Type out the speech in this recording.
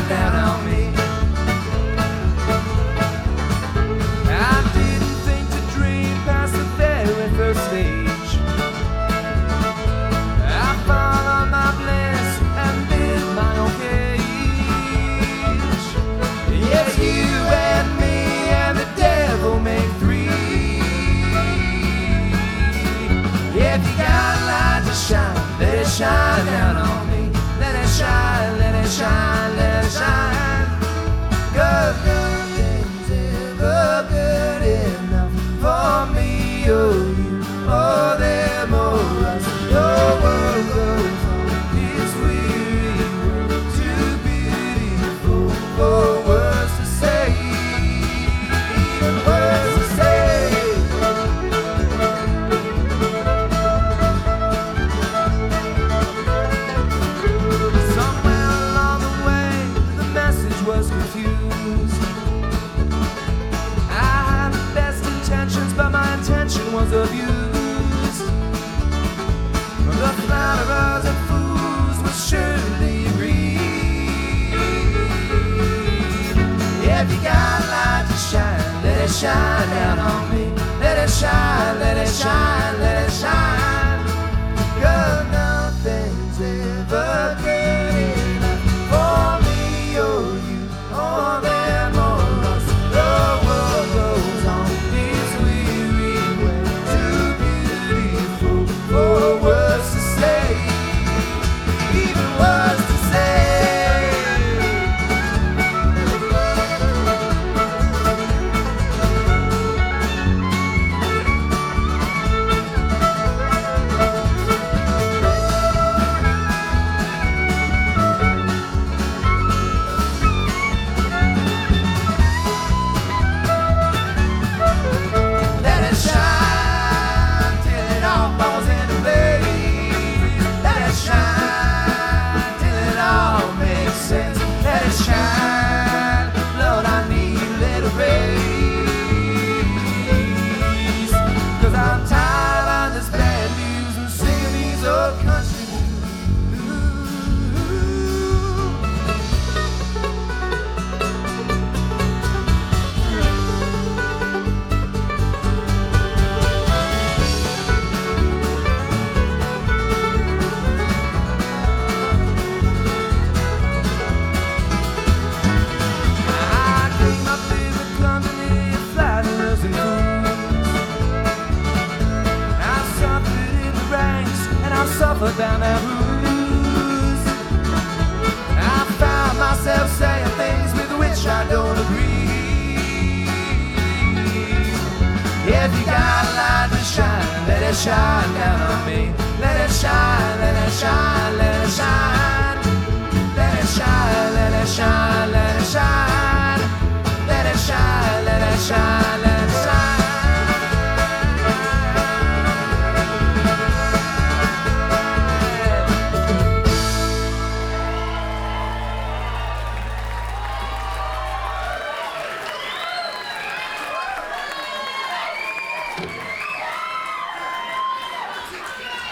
shine down on me. I didn't think to dream past the very first stage. I followed my bliss and built my own cage. Yes, you and me and the devil make three. If you got a light to shine, let it shine down on me. Let it shine, let it shine, let it shine. 'Cause nothing's ever good enough for me or you or them or us. The world goes on, it's weary world, too beautiful for words to say, even words to say. Somewhere along the way, the message was confused. I had the best intentions, but my intention was abused. The flatterers and fools will surely agree. If you got a light to shine, let it shine down on me. Let it shine, let it shine, let it shine. 'Cause nothing's ever good enough for me or you or them or us. The world goes on its weary way, too beautiful for words to say, even words to say. Let it shine till it all falls into place. Let it shine till it all makes sense. Let it shine, Lord, I need a little raise. 'Cause I'm tired of this bad news and singing these old country I came up in the company of flatterers and fools. I suffered in the ranks and I suffered down that ruse. I found myself saying things with which I don't agree. If you got a light to shine, let it shine down on me. Let it shine, let it shine, let it shine. Let it shine, let it shine, let it shine. Let it shine, let it shine,